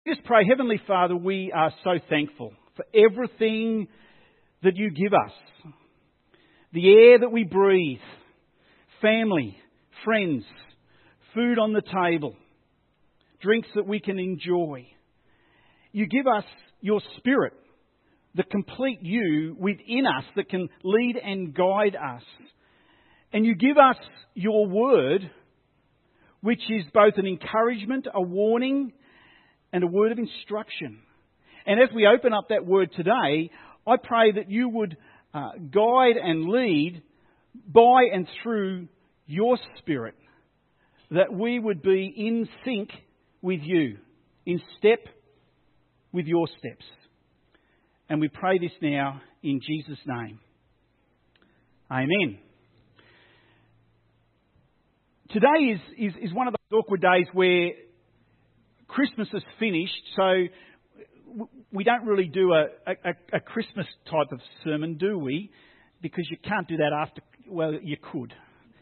Just pray, Heavenly Father, we are so thankful for everything that you give us. The air that we breathe, family, friends, food on the table, drinks that we can enjoy. You give us your Spirit, the complete you within us that can lead and guide us. And you give us your word, which is both an encouragement, a warning, and a word of instruction. And as we open up that word today, I pray that you would guide and lead by and through your Spirit, that we would be in sync with you, in step with your steps. And we pray this now in Jesus' name. Amen. Today is one of those awkward days where Christmas is finished, so we don't really do a Christmas type of sermon, do we? Because you can't do that after, well, you could.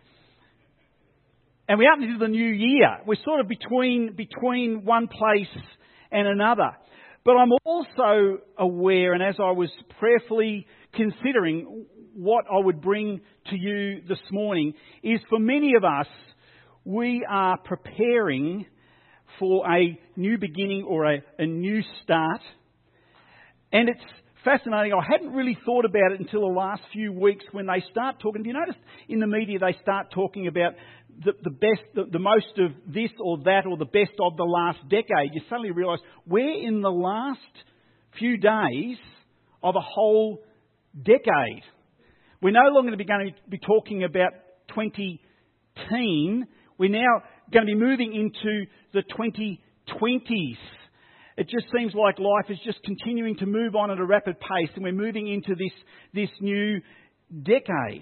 And we're up into the new year. We're sort of between one place and another. But I'm also aware, and as I was prayerfully considering what I would bring to you this morning, is for many of us, we are preparing for a new beginning or a new start. And it's fascinating. I hadn't really thought about it until the last few weeks when they start talking. Have you noticed in the media they start talking about the best, the most of this or that, or the best of the last decade? You suddenly realise we're in the last few days of a whole decade. We're no longer going to be talking about 2010. We're now going to be moving into the 2020s. It just seems like life is just continuing to move on at a rapid pace, and we're moving into this new decade.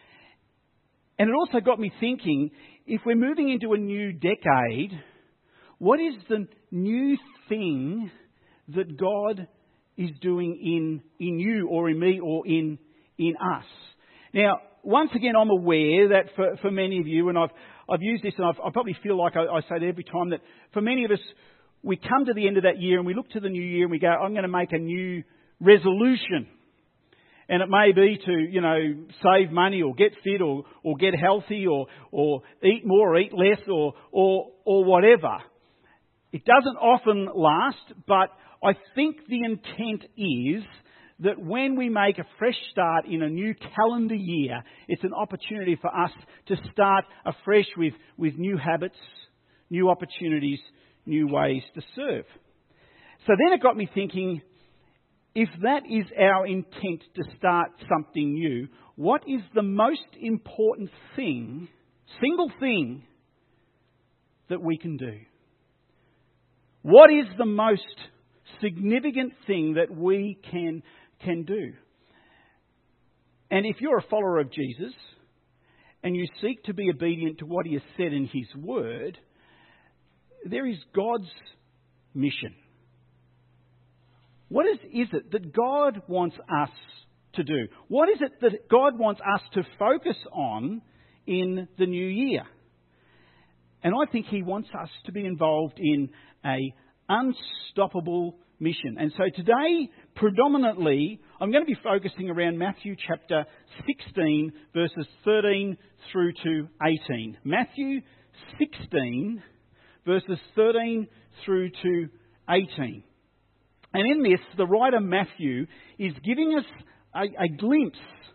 And it also got me thinking, if we're moving into a new decade, what is the new thing that God is doing in you or in me or in us? Now, once again, I'm aware that for many of you, and I've used this, and I probably feel like I say it every time, that for many of us, we come to the end of that year and we look to the new year and we go, I'm going to make a new resolution. And it may be to, save money or get fit or get healthy or eat more or eat less or whatever. It doesn't often last, but I think the intent is that when we make a fresh start in a new calendar year, it's an opportunity for us to start afresh with new habits, new opportunities, new ways to serve. So then it got me thinking, if that is our intent to start something new, what is the most important thing, single thing, that we can do? What is the most significant thing that we can do? And if you're a follower of Jesus and you seek to be obedient to what he has said in his word, there is God's mission. What is it that God wants us to do? What is it that God wants us to focus on in the new year? And I think he wants us to be involved in an unstoppable mission. And so today, predominantly, I'm going to be focusing around Matthew chapter 16, verses 13 through to 18. Matthew 16, verses 13 through to 18. And in this, the writer Matthew is giving us a glimpse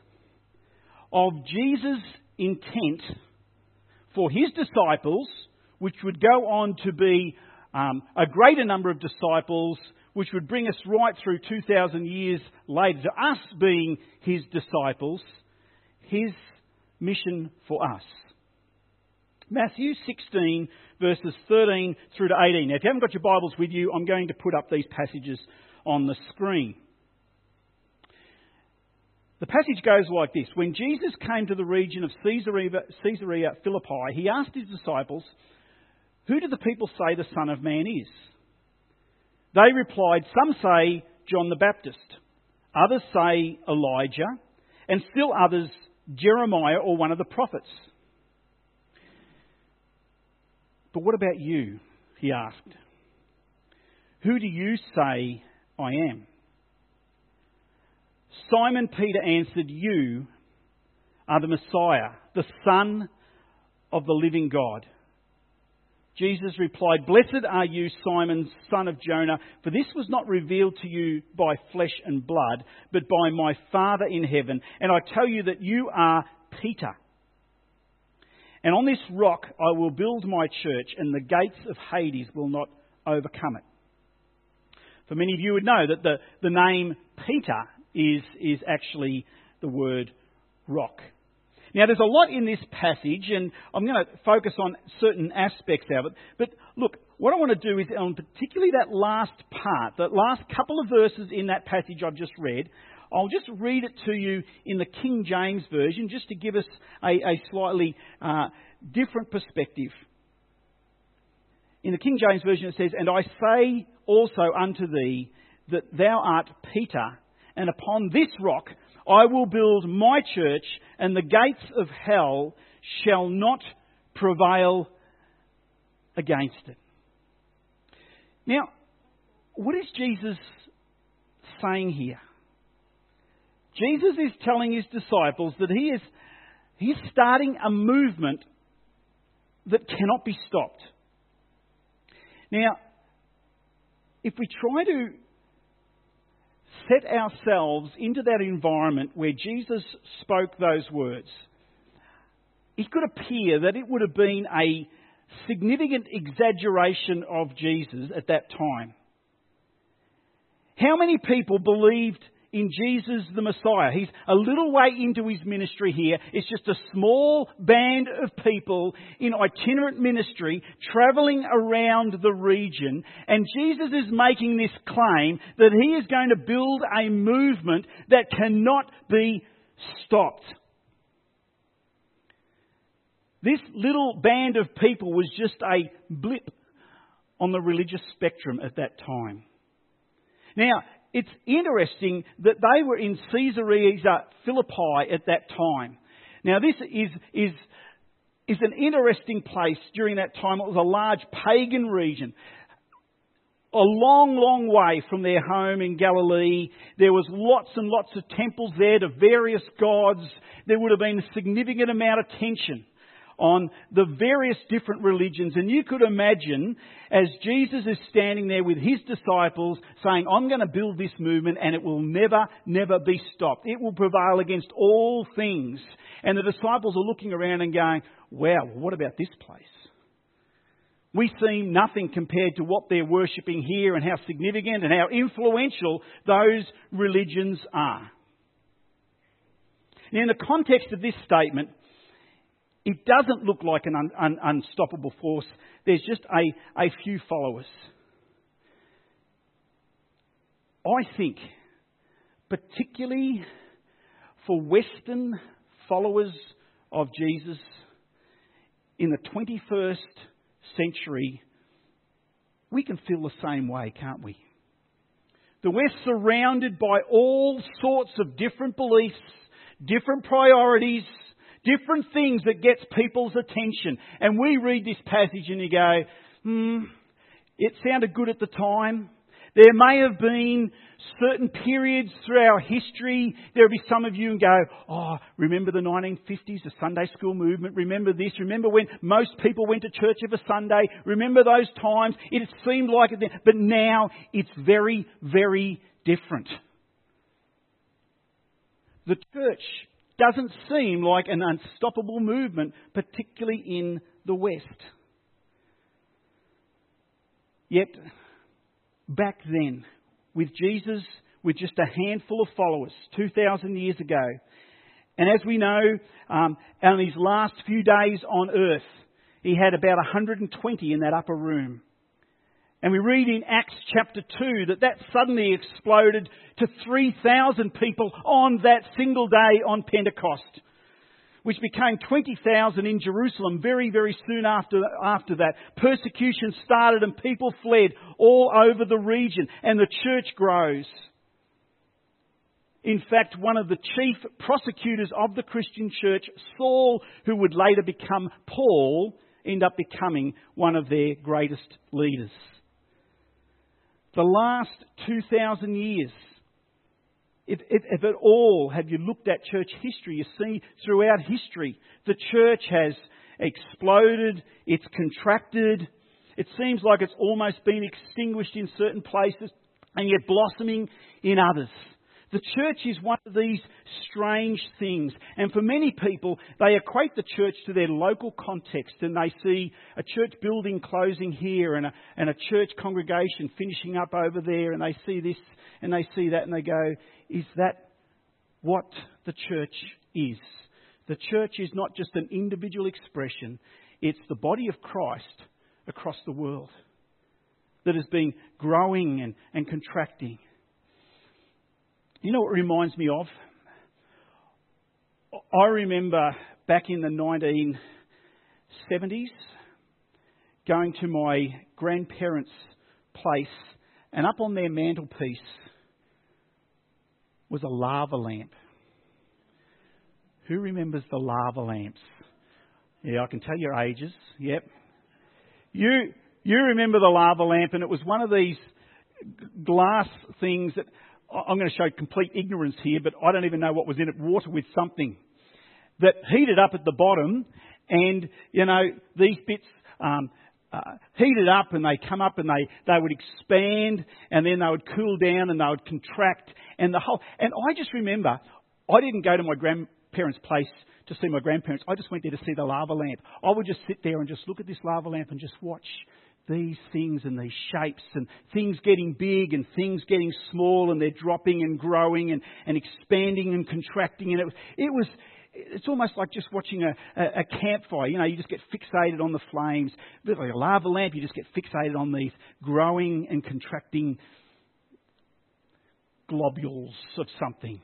of Jesus' intent for his disciples, which would go on to be a greater number of disciples, which would bring us right through 2,000 years later to us being his disciples, his mission for us. Matthew 16, verses 13 through to 18. Now, if you haven't got your Bibles with you, I'm going to put up these passages on the screen. The passage goes like this. When Jesus came to the region of Caesarea Philippi, he asked his disciples, "Who do the people say the Son of Man is?" They replied, "Some say John the Baptist, others say Elijah, and still others Jeremiah or one of the prophets." "But what about you?" he asked. "Who do you say I am?" Simon Peter answered, "You are the Messiah, the Son of the living God." Jesus replied, "Blessed are you, Simon, son of Jonah, for this was not revealed to you by flesh and blood, but by my Father in heaven. And I tell you that you are Peter. And on this rock I will build my church, and the gates of Hades will not overcome it." For many of you would know that the name Peter is actually the word rock. Now, there's a lot in this passage, and I'm going to focus on certain aspects of it. But look, what I want to do is, on particularly that last part, that last couple of verses in that passage I've just read, I'll just read it to you in the King James Version, just to give us a slightly different perspective. In the King James Version it says, "And I say also unto thee that thou art Peter, and upon this rock I will build my church, and the gates of hell shall not prevail against it." Now, what is Jesus saying here? Jesus is telling his disciples that he's starting a movement that cannot be stopped. Now, if we try to set ourselves into that environment where Jesus spoke those words, it could appear that it would have been a significant exaggeration of Jesus at that time. How many people believed in Jesus the Messiah? He's a little way into his ministry here. It's just a small band of people in itinerant ministry travelling around the region. And Jesus is making this claim that he is going to build a movement that cannot be stopped. This little band of people was just a blip on the religious spectrum at that time. Now, it's interesting that they were in Caesarea Philippi at that time. Now, this is an interesting place during that time. It was a large pagan region. A long, long way from their home in Galilee. There was lots and lots of temples there to various gods. There would have been a significant amount of tension on the various different religions. And you could imagine as Jesus is standing there with his disciples saying, "I'm going to build this movement and it will never, never be stopped. It will prevail against all things." And the disciples are looking around and going, "Wow, what about this place? We seem nothing compared to what they're worshipping here and how significant and how influential those religions are." Now, in the context of this statement, it doesn't look like an unstoppable force. There's just a few followers. I think, particularly for Western followers of Jesus in the 21st century, we can feel the same way, can't we? That we're surrounded by all sorts of different beliefs, different priorities, different things that gets people's attention. And we read this passage and you go, it sounded good at the time. There may have been certain periods through our history. There'll be some of you and go, "Oh, remember the 1950s, the Sunday school movement? Remember this? Remember when most people went to church every Sunday? Remember those times? It seemed like it then." But now it's very, very different. The church doesn't seem like an unstoppable movement, particularly in the West. Yet, back then, with Jesus, with just a handful of followers, 2,000 years ago, and as we know, on his last few days on earth, he had about 120 in that upper room. And we read in Acts chapter 2 that suddenly exploded to 3,000 people on that single day on Pentecost, which became 20,000 in Jerusalem very, very soon after that. Persecution started and people fled all over the region, and the church grows. In fact, one of the chief prosecutors of the Christian church, Saul, who would later become Paul, ended up becoming one of their greatest leaders. The last 2,000 years, if at all have you looked at church history, you see throughout history the church has exploded, it's contracted. It seems like it's almost been extinguished in certain places and yet blossoming in others. The church is one of these strange things. And for many people, they equate the church to their local context, and they see a church building closing here and a church congregation finishing up over there, and they see this and they see that and they go, is that what the church is? The church is not just an individual expression. It's the body of Christ across the world that has been growing and contracting. You know what it reminds me of? I remember back in the 1970s going to my grandparents' place, and up on their mantelpiece was a lava lamp. Who remembers the lava lamps? Yeah, I can tell your ages. Yep. You remember the lava lamp, and it was one of these glass things that, I'm going to show complete ignorance here, but I don't even know what was in it. Water with something that heated up at the bottom, and these bits heated up, and they come up, and they would expand, and then they would cool down, and they would contract, and And I just remember, I didn't go to my grandparents' place to see my grandparents. I just went there to see the lava lamp. I would just sit there and just look at this lava lamp and just watch these things and these shapes and things getting big and things getting small, and they're dropping and growing and expanding and contracting. And it's almost like just watching a campfire. You just get fixated on the flames. A bit like a lava lamp, you just get fixated on these growing and contracting globules of something.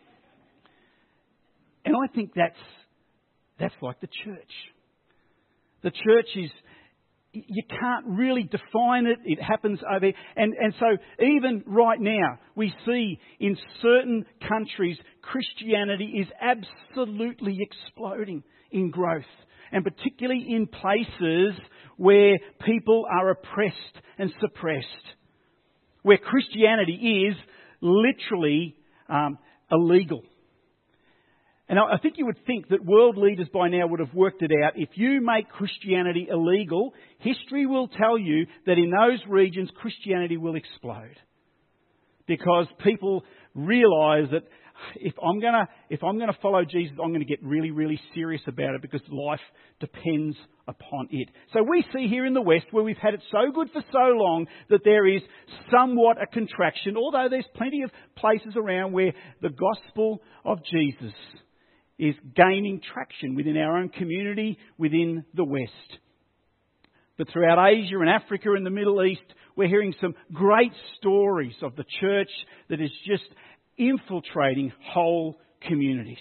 And I think that's like the church. The church is, you can't really define it. It happens over. And so even right now, we see in certain countries, Christianity is absolutely exploding in growth. And particularly in places where people are oppressed and suppressed. Where Christianity is literally illegal. And I think you would think that world leaders by now would have worked it out. If you make Christianity illegal, history will tell you that in those regions Christianity will explode. Because people realise that if I'm going to follow Jesus, I'm going to get really, really serious about it, because life depends upon it. So we see here in the West, where we've had it so good for so long, that there is somewhat a contraction, although there's plenty of places around where the gospel of Jesus is gaining traction within our own community, within the West. But throughout Asia and Africa and the Middle East, we're hearing some great stories of the church that is just infiltrating whole communities.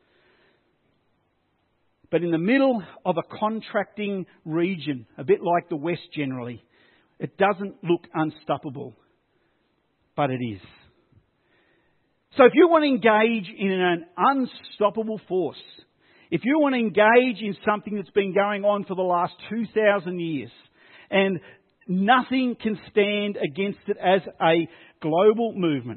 But in the middle of a contracting region, a bit like the West generally, it doesn't look unstoppable, but it is. So if you want to engage in an unstoppable force, if you want to engage in something that's been going on for the last 2,000 years, and nothing can stand against it as a global movement,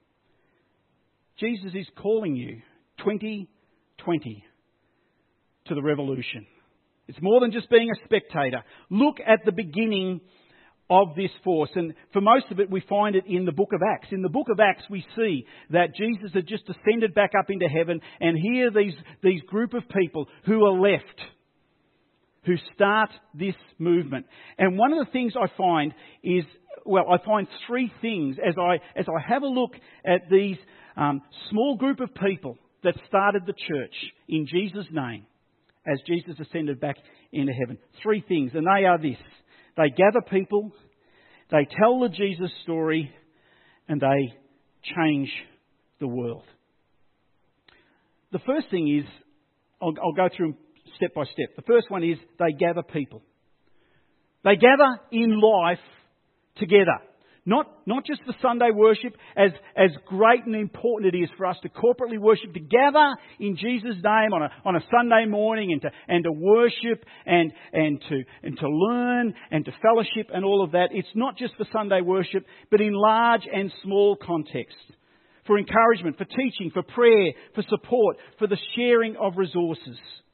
Jesus is calling you 2020 to the revolution. It's more than just being a spectator. Look at the beginning of this force. And for most of it, we find it in the book of Acts. In the book of Acts, we see that Jesus had just ascended back up into heaven, and here these group of people who are left, who start this movement. And one of the things I find is, I find three things as I have a look at these small group of people that started the church in Jesus' name as Jesus ascended back into heaven. Three things, and they are this. They gather people, they tell the Jesus story, and they change the world. The first thing is, I'll go through them step by step. The first one is they gather people. They gather in life together. Not just the Sunday worship, as great and important it is for us to corporately worship together in Jesus' name on a Sunday morning and to worship and to learn and to fellowship and all of that. It's not just for Sunday worship, but in large and small contexts. For encouragement, for teaching, for prayer, for support, for the sharing of resources.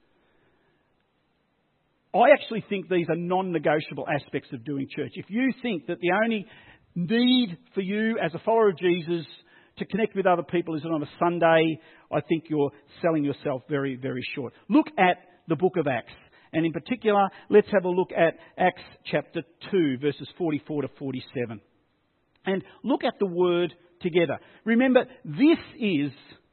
I actually think these are non-negotiable aspects of doing church. If you think that the only need for you as a follower of Jesus to connect with other people is on a Sunday, I think you're selling yourself very, very short. Look at the book of Acts. And in particular, let's have a look at Acts chapter 2, verses 44 to 47. And look at the word together. Remember, these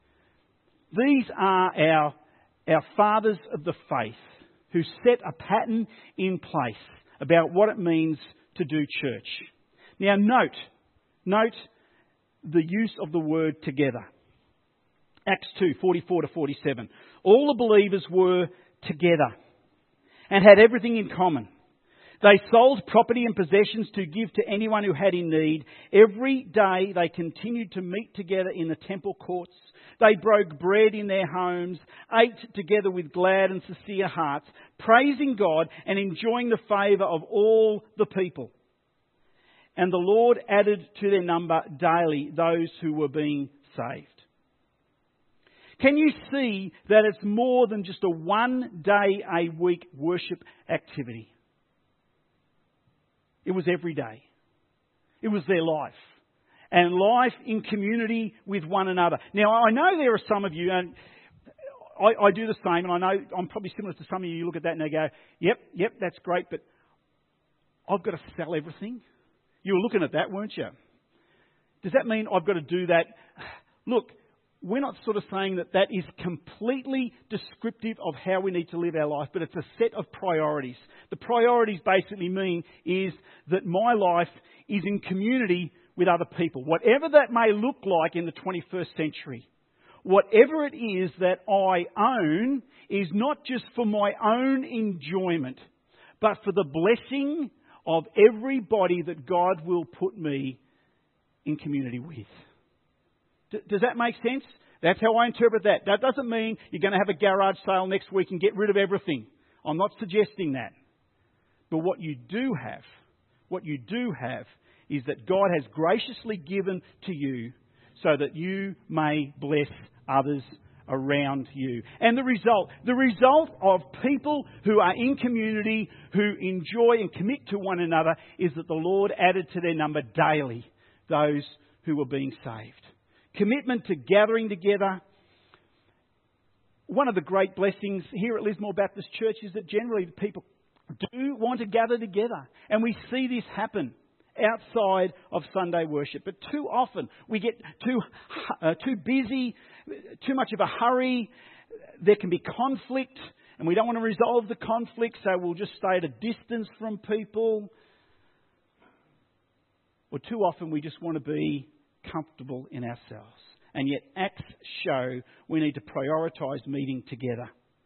are our fathers of the faith who set a pattern in place about what it means to do church. Now note the use of the word together. Acts 2, 44 to 47. All the believers were together and had everything in common. They sold property and possessions to give to anyone who had in need. Every day they continued to meet together in the temple courts. They broke bread in their homes, ate together with glad and sincere hearts, praising God and enjoying the favour of all the people. And the Lord added to their number daily those who were being saved. Can you see that it's more than just a one day a week worship activity? It was every day. It was their life. And life in community with one another. Now, I know there are some of you, and I do the same, and I know I'm probably similar to some of you. You look at that and they go, yep, that's great, but I've got to sell everything. You were looking at that, weren't you? Does that mean I've got to do that? Look, we're not sort of saying that is completely descriptive of how we need to live our life, but it's a set of priorities. The priorities basically mean is that my life is in community with other people. Whatever that may look like in the 21st century, whatever it is that I own is not just for my own enjoyment, but for the blessing of everybody that God will put me in community with. Does that make sense? That's how I interpret that. That doesn't mean you're going to have a garage sale next week and get rid of everything. I'm not suggesting that. But what you do have is that God has graciously given to you so that you may bless others around you. And the result of people who are in community, who enjoy and commit to one another, is that the Lord added to their number daily those who were being saved. Commitment to gathering together. One of the great blessings here at Lismore Baptist Church is that generally people do want to gather together. And we see this happen outside of Sunday worship. But too often we get too busy, too much of a hurry. There can be conflict and we don't want to resolve the conflict, so we'll just stay at a distance from people. Or too often we just want to be comfortable in ourselves. And yet Acts show we need to prioritise meeting together.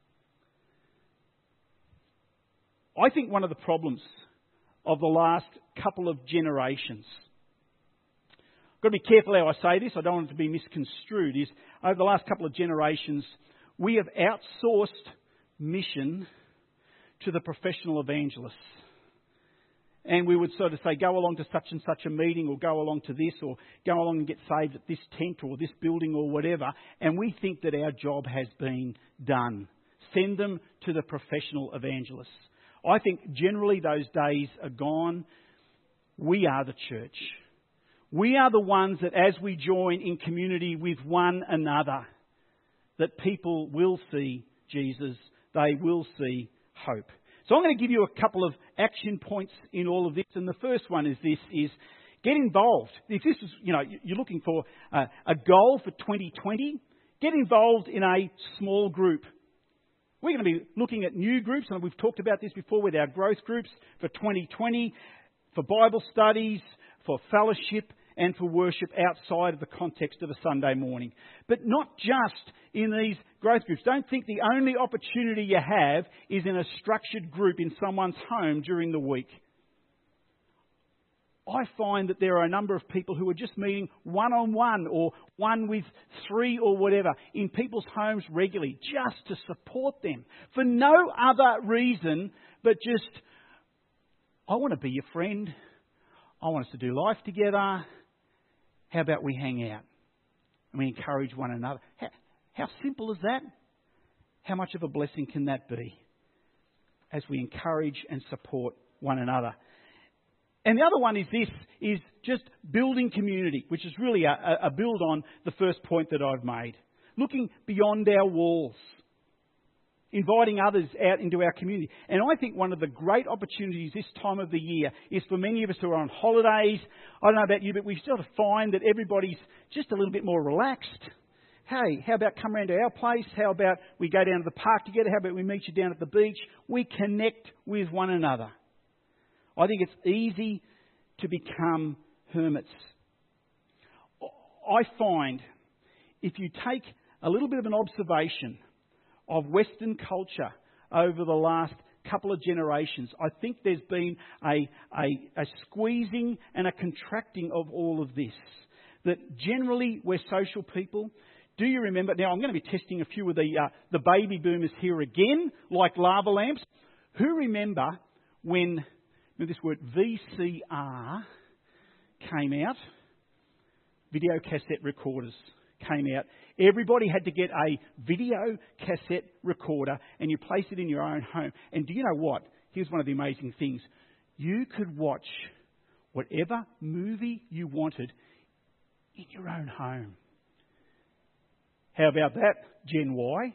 I think one of the problems of the last couple of generations, I've got to be careful how I say this, I don't want it to be misconstrued, is over the last couple of generations we have outsourced mission to the professional evangelists. And we would sort of say, go along to such and such a meeting, or go along to this, or go along and get saved at this tent or this building or whatever. And we think that our job has been done. Send them to the professional evangelists. I think generally those days are gone. We are the church. We are the ones that as we join in community with one another, that people will see Jesus. They will see hope. So I'm going to give you a couple of action points in all of this. And the first one is get involved. If this is, you're looking for a goal for 2020, get involved in a small group. We're going to be looking at new groups, and we've talked about this before with our growth groups for 2020, for Bible studies, for fellowship, and for worship outside of the context of a Sunday morning. But not just in these growth groups. Don't think the only opportunity you have is in a structured group in someone's home during the week. I find that there are a number of people who are just meeting one-on-one or one with three or whatever in people's homes regularly just to support them for no other reason but just, I want to be your friend. I want us to do life together. How about we hang out and we encourage one another? How simple is that? How much of a blessing can that be as we encourage and support one another? And the other one is just building community, which is really a build on the first point that I've made. Looking beyond our walls. Inviting others out into our community. And I think one of the great opportunities this time of the year is for many of us who are on holidays. I don't know about you, but we sort of find that everybody's just a little bit more relaxed. Hey, how about come round to our place? How about we go down to the park together? How about we meet you down at the beach? We connect with one another. I think it's easy to become hermits. I find if you take a little bit of an observation of Western culture over the last couple of generations, I think there's been a squeezing and a contracting of all of this. That generally we're social people. Do you remember? Now I'm going to be testing a few of the baby boomers here again, like lava lamps. Who remember when this word VCR came out? Video cassette recorders came out. Everybody had to get a video cassette recorder and you place it in your own home. And do you know what? Here's one of the amazing things. You could watch whatever movie you wanted in your own home. How about that, Gen Y?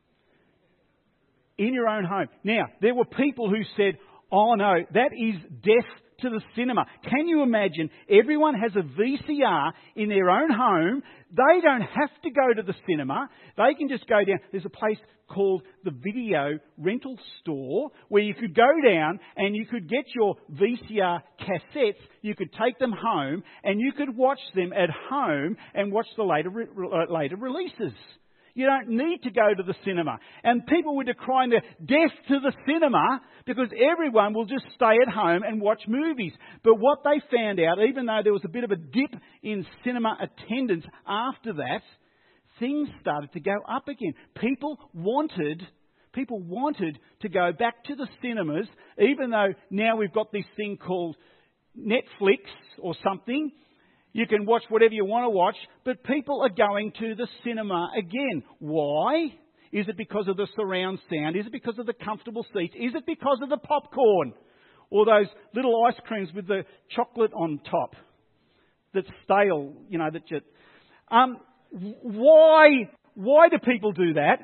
In your own home. Now, there were people who said, oh no, that is death to the cinema. Can you imagine? Everyone has a VCR in their own home. They don't have to go to the cinema. They can just go down. There's a place called the Video Rental Store where you could go down and you could get your VCR cassettes. You could take them home and you could watch them at home and watch the later releases. You don't need to go to the cinema. And people were decrying the death to the cinema because everyone will just stay at home and watch movies. But what they found out, even though there was a bit of a dip in cinema attendance after that, things started to go up again. People wanted to go back to the cinemas, even though now we've got this thing called Netflix or something. You can watch whatever you want to watch, but people are going to the cinema again. Why? Is it because of the surround sound? Is it because of the comfortable seats? Is it because of the popcorn? Or those little ice creams with the chocolate on top that's stale, why do people do that?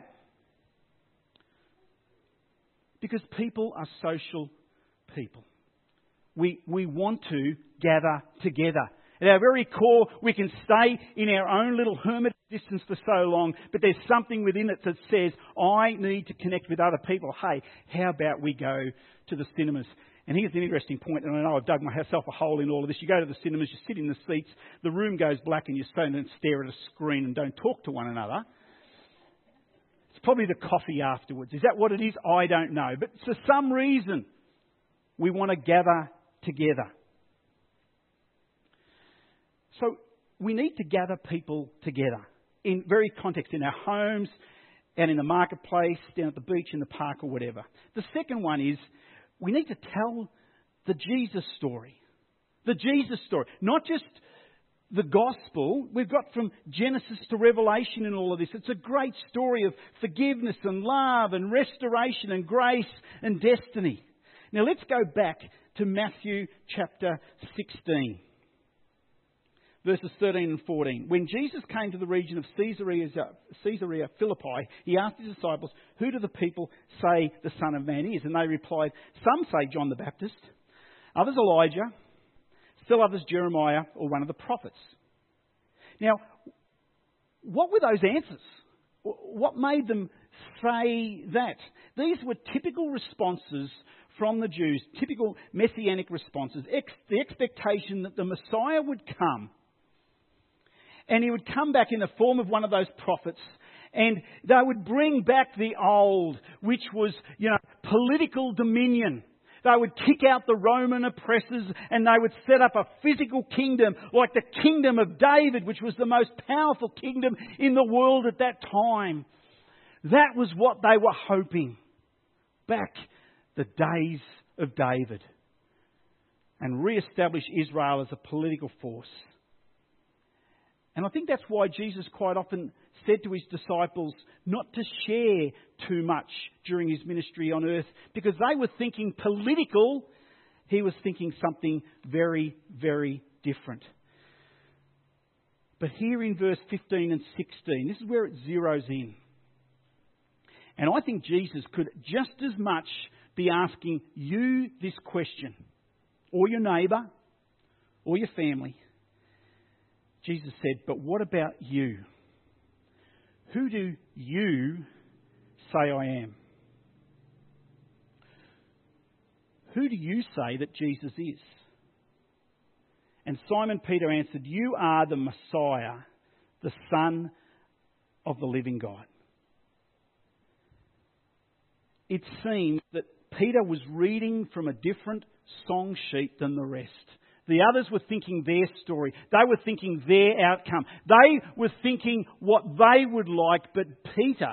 Because people are social people. We want to gather together. At our very core, we can stay in our own little hermit distance for so long, but there's something within it that says, I need to connect with other people. Hey, how about we go to the cinemas? And here's an interesting point, and I know I've dug myself a hole in all of this. You go to the cinemas, you sit in the seats, the room goes black and you stand and stare at a screen and don't talk to one another. It's probably the coffee afterwards. Is that what it is? I don't know. But for some reason, we want to gather together. So we need to gather people together in very context, in our homes and in the marketplace, down at the beach, in the park or whatever. The second one is we need to tell the Jesus story. The Jesus story. Not just the gospel. We've got from Genesis to Revelation in all of this. It's a great story of forgiveness and love and restoration and grace and destiny. Now let's go back to Matthew chapter 16. Verses 13 and 14. When Jesus came to the region of Caesarea Philippi, he asked his disciples, who do the people say the Son of Man is? And they replied, some say John the Baptist, others Elijah, still others Jeremiah or one of the prophets. Now, what were those answers? What made them say that? These were typical responses from the Jews, typical messianic responses, the expectation that the Messiah would come. And he would come back in the form of one of those prophets. And they would bring back the old, which was, political dominion. They would kick out the Roman oppressors and they would set up a physical kingdom like the kingdom of David, which was the most powerful kingdom in the world at that time. That was what they were hoping. Back the days of David. And re-establish Israel as a political force. And I think that's why Jesus quite often said to his disciples not to share too much during his ministry on earth, because they were thinking political. He was thinking something very, very different. But here in verse 15 and 16, this is where it zeroes in. And I think Jesus could just as much be asking you this question, or your neighbour, or your family. Jesus said, but what about you? Who do you say I am? Who do you say that Jesus is? And Simon Peter answered, you are the Messiah, the Son of the living God. It seems that Peter was reading from a different song sheet than the rest. The others were thinking their story. They were thinking their outcome. They were thinking what they would like. But Peter,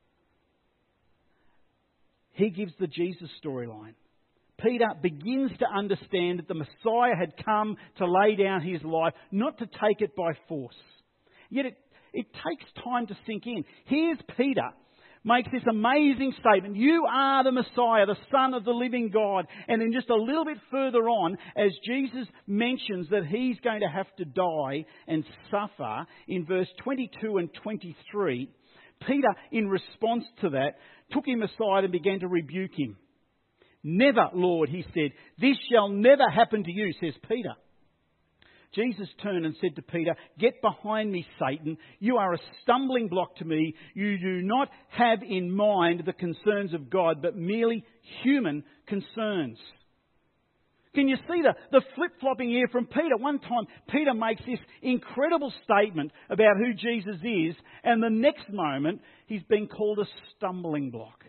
he gives the Jesus storyline. Peter begins to understand that the Messiah had come to lay down his life, not to take it by force. Yet it takes time to sink in. Here's Peter makes this amazing statement. You are the Messiah, the Son of the living God. And then just a little bit further on, as Jesus mentions that he's going to have to die and suffer, in verse 22 and 23, Peter, in response to that, took him aside and began to rebuke him. Never, Lord, he said, this shall never happen to you, says Peter. Jesus turned and said to Peter, get behind me, Satan. You are a stumbling block to me. You do not have in mind the concerns of God, but merely human concerns. Can you see the flip-flopping here from Peter? One time, Peter makes this incredible statement about who Jesus is, and the next moment, he's been called a stumbling block.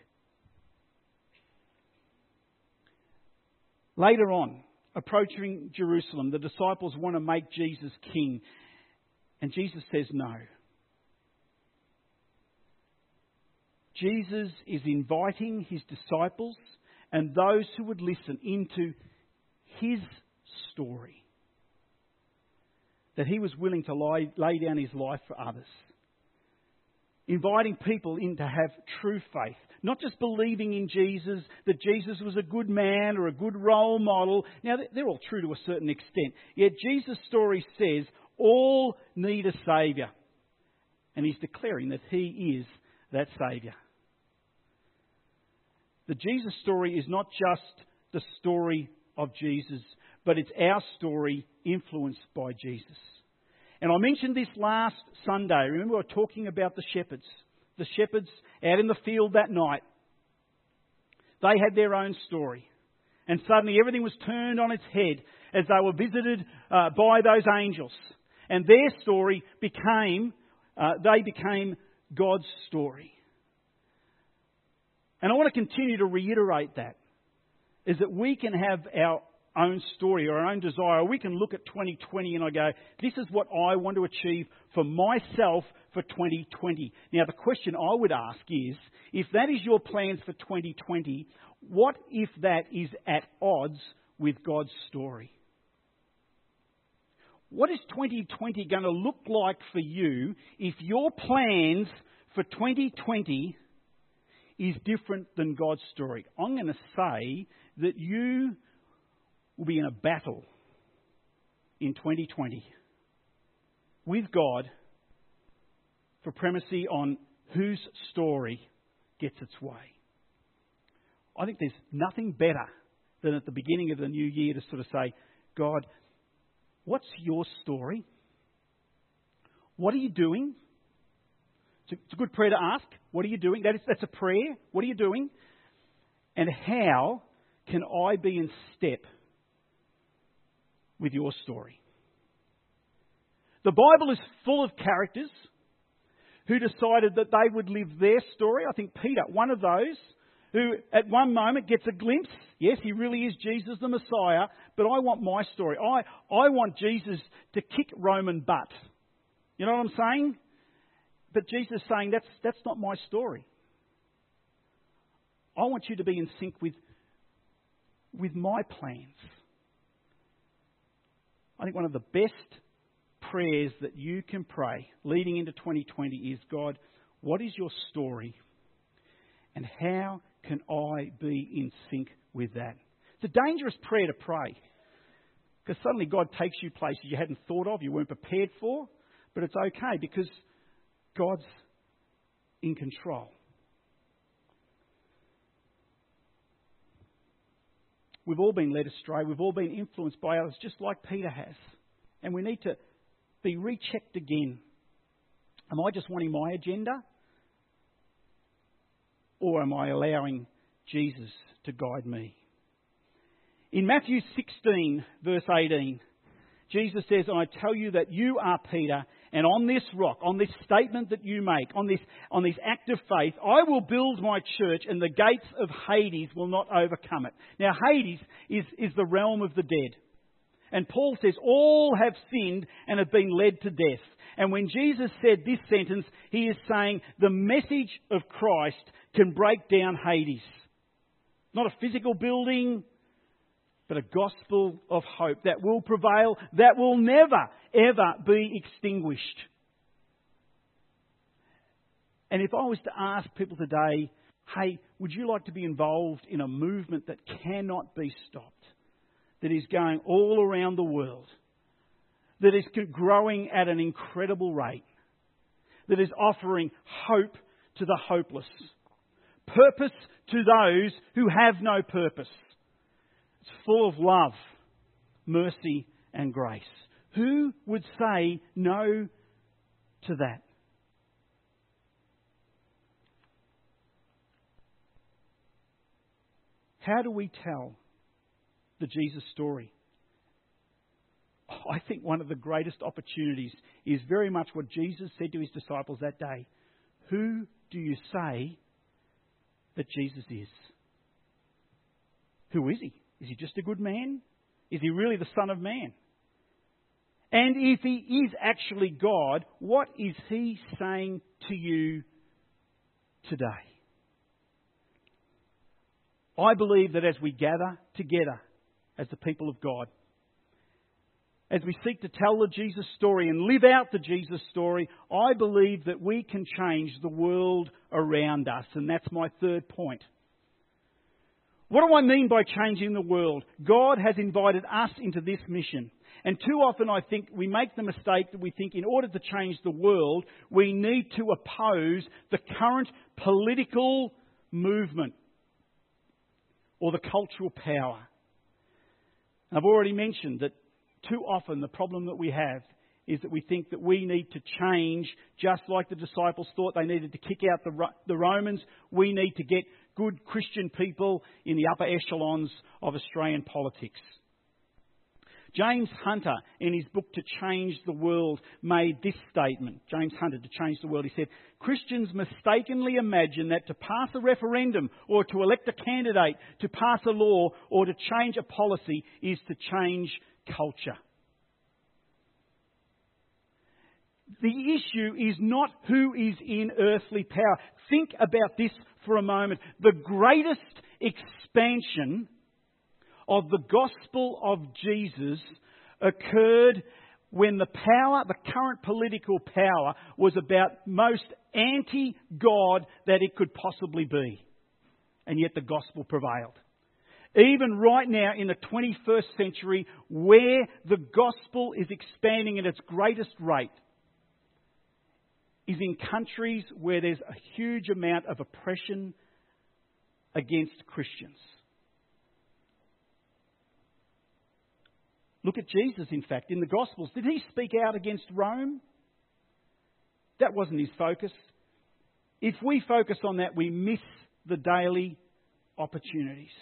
Later on, approaching Jerusalem, the disciples want to make Jesus king. And Jesus says no. Jesus is inviting his disciples and those who would listen into his story. That he was willing to lay down his life for others. Inviting people in to have true faith. Not just believing in Jesus, that Jesus was a good man or a good role model. Now, they're all true to a certain extent. Yet Jesus' story says all need a saviour. And he's declaring that he is that saviour. The Jesus story is not just the story of Jesus, but it's our story influenced by Jesus. And I mentioned this last Sunday. Remember, we were talking about the shepherds. The shepherds out in the field that night. They had their own story. And suddenly everything was turned on its head as they were visited by those angels. And their story became God's story. And I want to continue to reiterate that. Is that we can have our own story or our own desire. We can look at 2020 and I go, this is what I want to achieve for myself for 2020. Now the question I would ask is, if that is your plans for 2020, what if that is at odds with God's story? What is 2020 going to look like for you if your plans for 2020 is different than God's story? I'm going to say that you will be in a battle in 2020 with God for primacy on whose story gets its way. I think there's nothing better than at the beginning of the new year to sort of say, God, what's your story? What are you doing? It's a good prayer to ask. What are you doing? That's a prayer. What are you doing? And how can I be in step with your story? The Bible is full of characters who decided that they would live their story. I think Peter, one of those, who at one moment gets a glimpse Yes, he really is Jesus the Messiah, but I want my story. I want Jesus to kick Roman butt. You know what I'm saying? But Jesus is saying that's not my story. I want you to be in sync with my plans. I think one of the best prayers that you can pray leading into 2020 is, God, what is your story? And how can I be in sync with that? It's a dangerous prayer to pray. Because suddenly God takes you places you hadn't thought of, you weren't prepared for. But it's okay because God's in control. We've all been led astray. We've all been influenced by others, just like Peter has. And we need to be rechecked again. Am I just wanting my agenda? Or am I allowing Jesus to guide me? In Matthew 16, verse 18, Jesus says, "I tell you that you are Peter, and on this rock, on this statement that you make, on this act of faith, I will build my church, and the gates of Hades will not overcome it." Now, Hades is the realm of the dead. And Paul says, all have sinned and have been led to death. And when Jesus said this sentence, he is saying the message of Christ can break down Hades. Not a physical building, but a gospel of hope that will prevail, that will never, ever be extinguished. And if I was to ask people today, hey, would you like to be involved in a movement that cannot be stopped, that is going all around the world, that is growing at an incredible rate, that is offering hope to the hopeless, purpose to those who have no purpose. It's full of love, mercy and grace. Who would say no to that? How do we tell the Jesus story? I think one of the greatest opportunities is very much what Jesus said to his disciples that day. Who do you say that Jesus is? Who is he? Is he just a good man? Is he really the Son of Man? And if he is actually God, what is he saying to you today? I believe that as we gather together as the people of God, as we seek to tell the Jesus story and live out the Jesus story, I believe that we can change the world around us. And that's my third point. What do I mean by changing the world? God has invited us into this mission. And too often I think we make the mistake that we think in order to change the world, we need to oppose the current political movement or the cultural power. I've already mentioned that too often the problem that we have is that we think that we need to change just like the disciples thought they needed to kick out the Romans. We need to get good Christian people in the upper echelons of Australian politics. James Hunter, in his book To Change the World, made this statement. James Hunter, To Change the World, he said, Christians mistakenly imagine that to pass a referendum or to elect a candidate, to pass a law or to change a policy is to change culture. The issue is not who is in earthly power. Think about this for a moment. The greatest expansion of the gospel of Jesus occurred when the current political power, was about most anti-God that it could possibly be. And yet the gospel prevailed. Even right now in the 21st century, where the gospel is expanding at its greatest rate, is in countries where there's a huge amount of oppression against Christians. Look at Jesus, in fact, in the Gospels. Did he speak out against Rome? That wasn't his focus. If we focus on that, we miss the daily opportunities.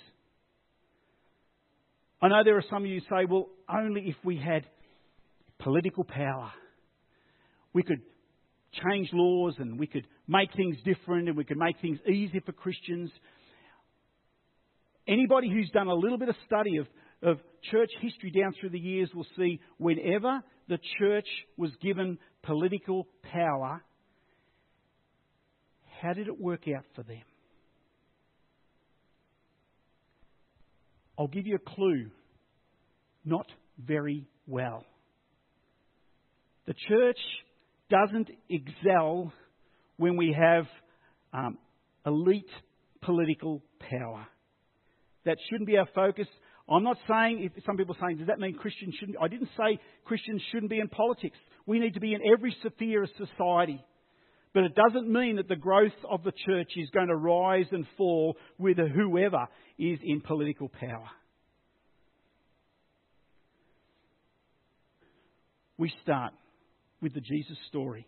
I know there are some of you who say, well, only if we had political power, we could change laws and we could make things different and we could make things easier for Christians. Anybody who's done a little bit of study of church history down through the years will see whenever the church was given political power, how did it work out for them? I'll give you a clue. Not very well. The church doesn't excel when we have elite political power. That shouldn't be our focus. I'm not saying, if some people are saying, does that mean Christians shouldn't? I didn't say Christians shouldn't be in politics. We need to be in every sphere of society. But it doesn't mean that the growth of the church is going to rise and fall with whoever is in political power. We start with the Jesus story.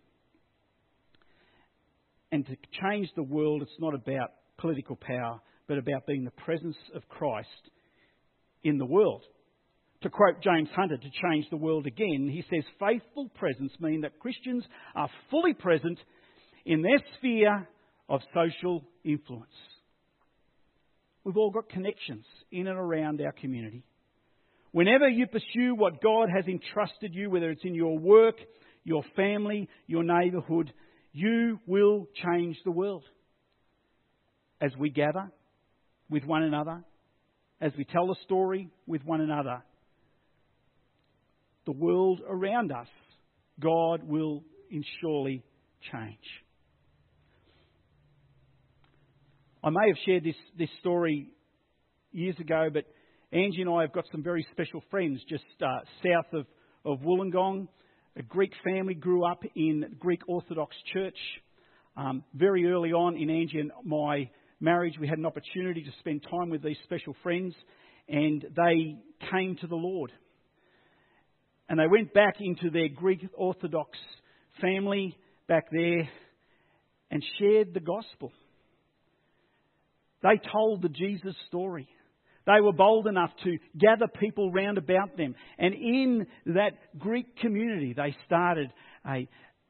And to change the world, it's not about political power, but about being the presence of Christ in the world. To quote James Hunter, to change the world again, he says, faithful presence mean that Christians are fully present in their sphere of social influence. We've all got connections in and around our community. Whenever you pursue what God has entrusted you, whether it's in your work, your family, your neighbourhood, you will change the world. As we gather with one another, as we tell the story with one another, the world around us, God will surely change. I may have shared this story years ago, but Angie and I have got some very special friends just south of Wollongong. A Greek family grew up in Greek Orthodox Church. Very early on in Angie and my marriage, we had an opportunity to spend time with these special friends, and they came to the Lord. And they went back into their Greek Orthodox family back there and shared the gospel. They told the Jesus story. They were bold enough to gather people round about them. And in that Greek community, they started a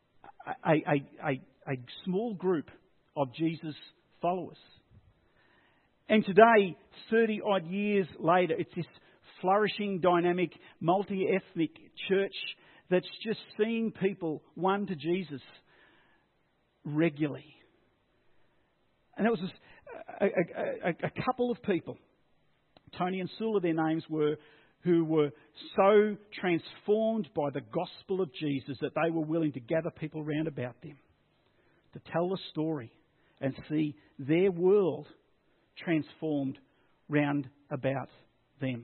small group of Jesus followers. And today, 30 odd years later, it's this flourishing, dynamic, multi-ethnic church that's just seeing people won to Jesus regularly. And it was a couple of people, Tony and Sula, their names were, who were so transformed by the gospel of Jesus that they were willing to gather people round about them to tell the story and see their world transformed round about them.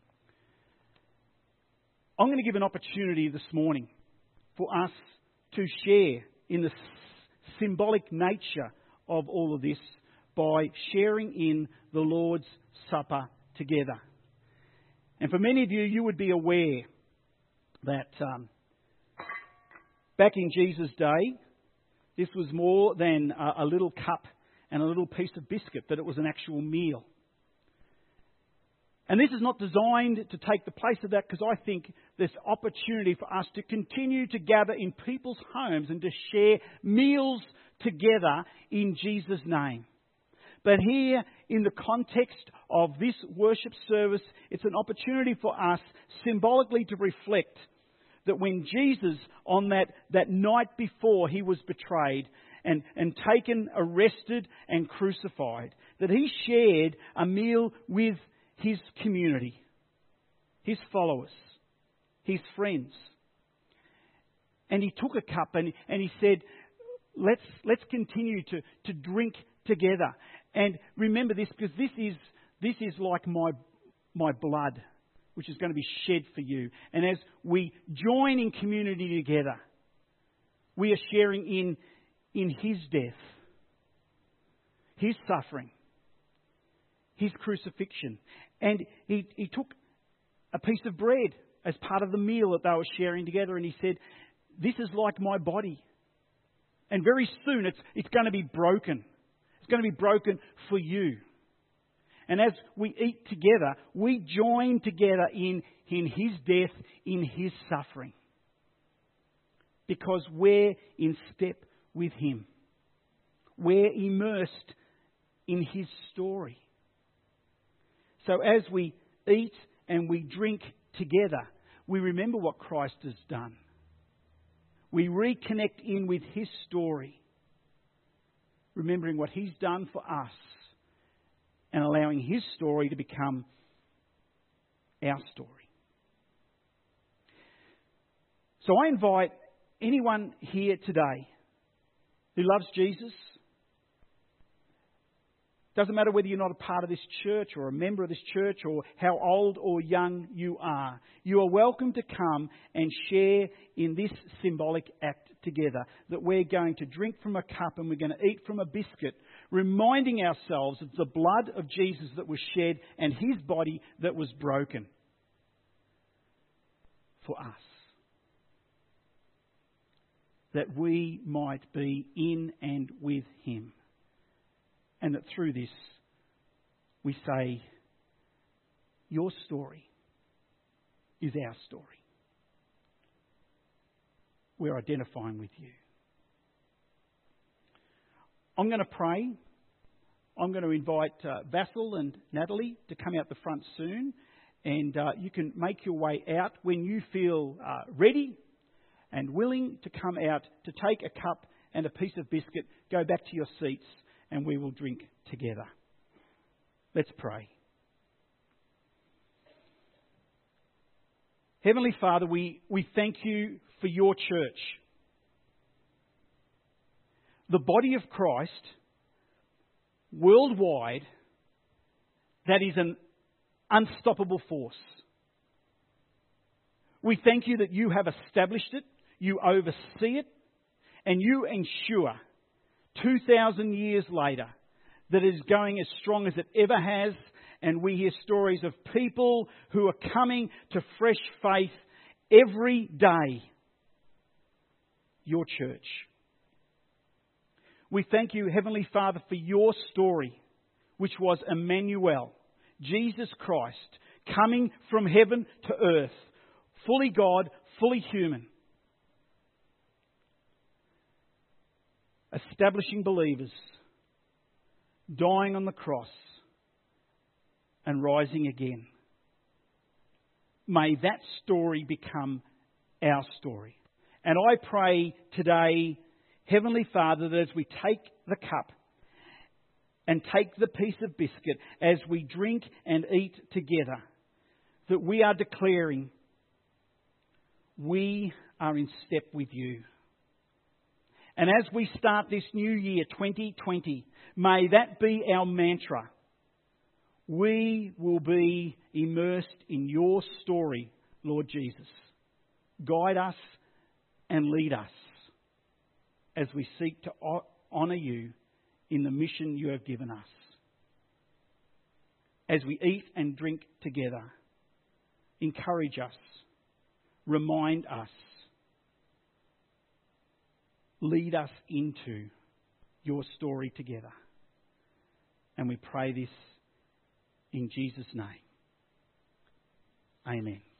I'm going to give an opportunity this morning for us to share in the symbolic nature of all of this by sharing in the Lord's Supper together. And for many of you, you would be aware that back in Jesus' day, this was more than a little cup and a little piece of biscuit, that it was an actual meal. And this is not designed to take the place of that, because I think there's opportunity for us to continue to gather in people's homes and to share meals together in Jesus' name. But here, in the context of this worship service, it's an opportunity for us symbolically to reflect that when Jesus, on that night before he was betrayed and taken, arrested and crucified, that he shared a meal with his community, his followers, his friends. And he took a cup and he said, let's continue to drink together. And remember this, because this is like my blood, which is going to be shed for you. And as we join in community together, we are sharing in his death, his suffering, his crucifixion. And he took a piece of bread as part of the meal that they were sharing together, and he said, this is like my body. And very soon it's going to be broken. It's going to be broken for you. And as we eat together, we join together in his death, in his suffering. Because we're in step with him. We're immersed in his story. So as we eat and we drink together, we remember what Christ has done. We reconnect in with His story, remembering what He's done for us and allowing His story to become our story. So I invite anyone here today who loves Jesus. Doesn't matter whether you're not a part of this church or a member of this church or how old or young you are. You are welcome to come and share in this symbolic act together. That we're going to drink from a cup and we're going to eat from a biscuit, reminding ourselves of the blood of Jesus that was shed and His body that was broken for us. That we might be in and with Him. And that through this, we say, your story is our story. We're identifying with you. I'm going to pray. I'm going to invite Vassal and Natalie to come out the front soon. And you can make your way out when you feel ready and willing to come out to take a cup and a piece of biscuit. Go back to your seats and we will drink together. Let's pray. Heavenly Father, we thank you for your church. The body of Christ, worldwide, that is an unstoppable force. We thank you that you have established it, you oversee it, and you ensure 2,000 years later that it is going as strong as it ever has, and we hear stories of people who are coming to fresh faith every day. Your church. We thank you, Heavenly Father, for your story, which was Emmanuel, Jesus Christ, coming from heaven to earth, fully God, fully human, establishing believers, dying on the cross and rising again. May that story become our story. And I pray today, Heavenly Father, that as we take the cup and take the piece of biscuit, as we drink and eat together, that we are declaring we are in step with you. And as we start this new year, 2020, may that be our mantra. We will be immersed in your story, Lord Jesus. Guide us and lead us as we seek to honour you in the mission you have given us. As we eat and drink together, encourage us, remind us, lead us into your story together. And we pray this in Jesus' name. Amen.